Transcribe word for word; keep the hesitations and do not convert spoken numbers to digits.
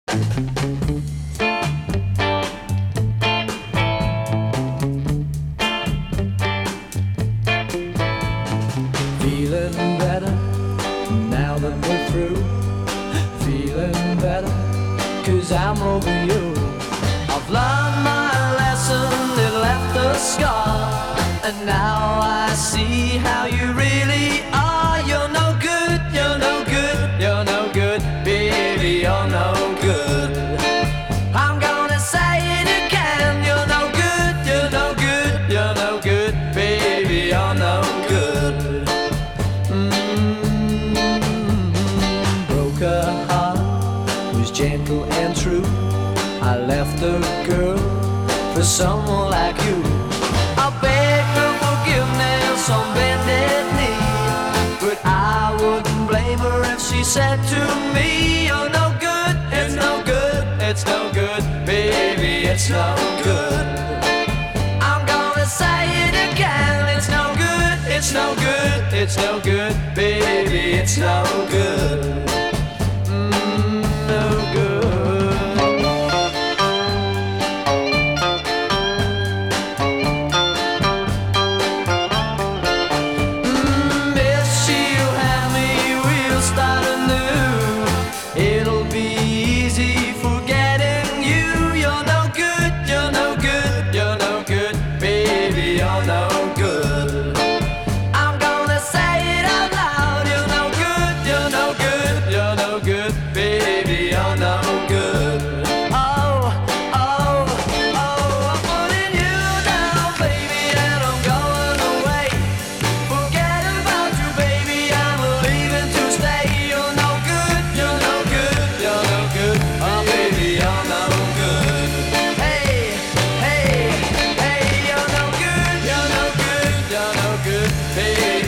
Feeling better now that we're through. Feeling better, cause I'm over you. I've learned my lesson, it left a scar, and now I see how you really are. You're no good, you're no good, you're no good, baby, you're no good. I'm gonna say it again, you're no good, you're no good, you're no good, baby, you're no good. Mm-hmm. Broke her heart, was gentle and true. I left a girl for someone like you. I begged her forgiveness on bended knee, but I wouldn't blame her if she said to me, you're no good, it's no good, it's no good, baby, it's no good. I'm gonna say it again, it's no good, it's no good, it's no good, baby, it's no good. Mm, no good. It'll be easy forgetting you. You're no good, you're no good, you're no good, baby, you're no good. I'm gonna say it out loud. You're no good, you're no good, you're no good, baby, you're no good. Oh, oh, oh, I'm putting you down, baby, and I'm going away. Forget about you, baby, I'm leaving to stay. You're no good, you're no good, you're no good, oh baby, you're no good. Hey, hey, hey, you're no good, you're no good, you're no good, baby.